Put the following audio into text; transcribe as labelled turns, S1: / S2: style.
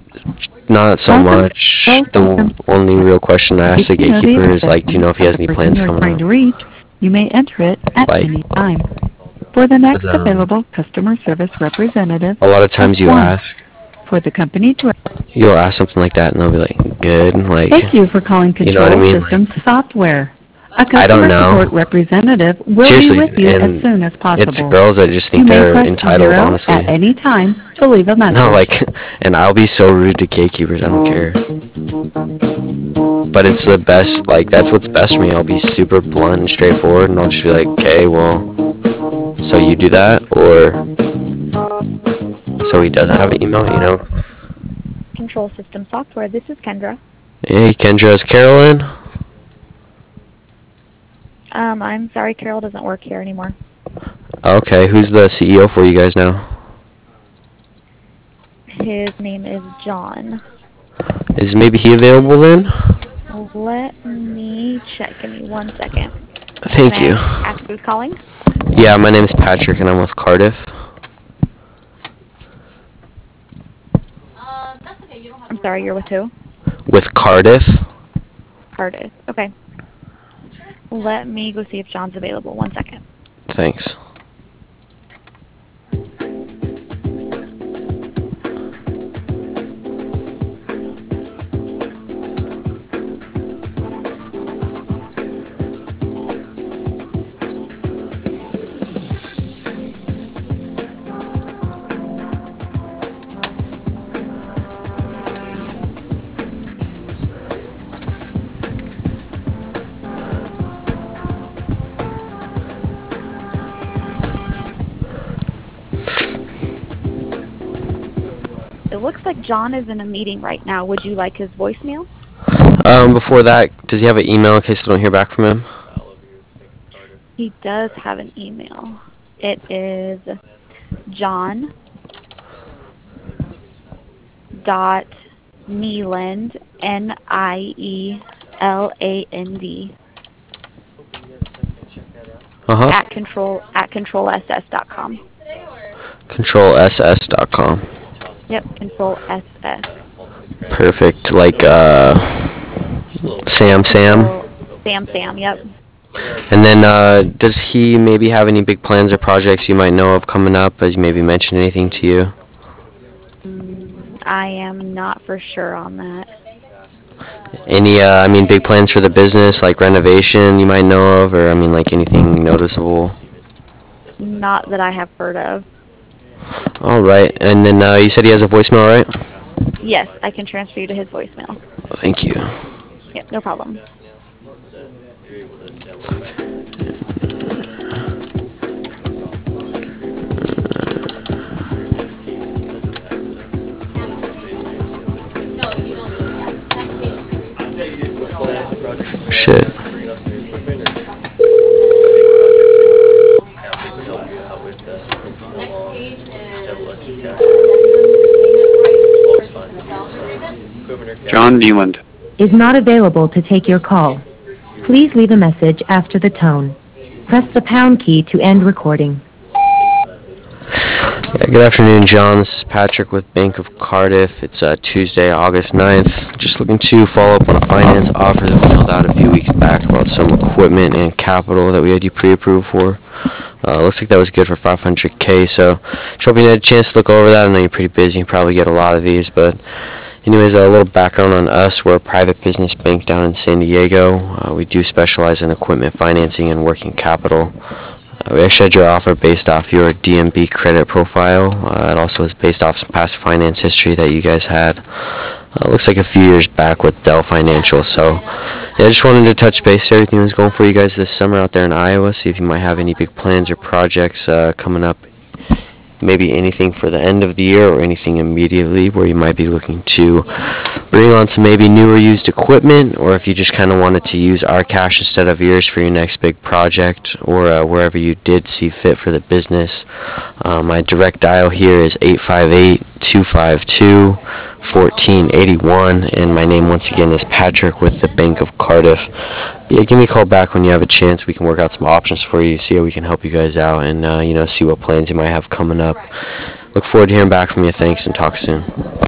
S1: Not so
S2: Welcome to
S1: much.
S2: Control
S1: The
S2: Systems
S1: only
S2: Software.
S1: real question I ask
S2: If
S1: the
S2: you know the
S1: gatekeeper is like, do you
S2: extension
S1: know if he
S2: of
S1: has
S2: the
S1: any
S2: person
S1: plans
S2: you are
S1: coming
S2: trying
S1: up?
S2: to reach, you may enter it at
S1: Like,
S2: any time. For the
S1: cause
S2: next available customer service representative,
S1: a lot of
S2: press
S1: times you
S2: 1.
S1: ask,
S2: For the company to...
S1: you'll ask something like that, and they'll be like, good, like,
S2: Thank you for calling
S1: you know what I
S2: Control
S1: mean? Like,
S2: Systems Software. A
S1: I don't
S2: customer
S1: know.
S2: support representative will be
S1: Seriously,
S2: with you as
S1: and
S2: soon as
S1: it's
S2: possible.
S1: girls that just
S2: You
S1: think
S2: may
S1: they're
S2: press
S1: entitled,
S2: 0
S1: honestly.
S2: at any time to leave a
S1: No,
S2: message.
S1: like, and I'll be so rude to gatekeepers, I don't care. But it's the best, like, that's what's best for me. I'll be super blunt and straightforward, and I'll just be like, okay, well, so you do that, or so he doesn't have an email, you know?
S3: Control System Software. This is Kendra.
S1: Hey, Kendra, is Carolyn?
S3: I'm sorry, Carol doesn't work here anymore.
S1: Okay, who's the CEO for you guys now?
S3: His name is John.
S1: Is maybe he available then?
S3: Let me check. Give me 1 second. Can
S1: Thank you.
S3: I ask who's calling?
S1: Yeah, my name is Patrick, and I'm with Cardiff.
S3: I'm sorry, you're with who?
S1: With Cardiff?
S3: Curtis. Okay. Let me go see if John's available. 1 second.
S1: Thanks.
S3: It looks like John is in a meeting right now. Would you like his voicemail?
S1: Before that, does he have an email in case I don't hear back from him?
S3: He does have an email. It is John dot Nieland, Nieland,
S1: Uh-huh.
S3: at controlss.com.
S1: ControlSS.com.
S3: Yep, Control SS.
S1: Perfect. Like, Sam.
S3: Control Sam, yep.
S1: And then, does he maybe have any big plans or projects you might know of coming up? Has he maybe mentioned anything to you?
S3: I am not for sure on that.
S1: Any, big plans for the business, like renovation you might know of, or, like anything noticeable?
S3: Not that I have heard of.
S1: All right. And then, you said he has a voicemail, right?
S3: Yes, I can transfer you to his voicemail.
S1: Thank you.
S3: Yep, no problem.
S1: Shit.
S4: John Nealand
S2: is not available to take your call. Please leave a message after the tone. Press the pound key to end recording.
S1: Yeah, good afternoon, John. This is Patrick with Bank of Cardiff. It's Tuesday, August 9th. Just looking to follow up on a finance offer that we filled out a few weeks back about some equipment and capital that we had you pre-approved for. Looks like that was good for $500K, so just hoping you had a chance to look over that. I know you're pretty busy. You probably get a lot of these, but anyways, a little background on us. We're a private business bank down in San Diego. We do specialize in equipment financing and working capital. We actually had your offer based off your DMB credit profile. It also is based off some past finance history that you guys had. Looks like a few years back with Dell Financial. So, yeah, I just wanted to touch base. See everything was going for you guys this summer out there in Iowa. See if you might have any big plans or projects coming up. Maybe anything for the end of the year or anything immediately where you might be looking to bring on some maybe new or used equipment, or if you just kind of wanted to use our cash instead of yours for your next big project, or wherever you did see fit for the business. My direct dial here is 858-252-1481, and my name once again is Patrick with the Bank of Cardiff. Yeah, give me a call back when you have a chance. We can work out some options for you, see how we can help you guys out, and see what plans you might have coming up. Look forward to hearing back from you. Thanks, and talk soon.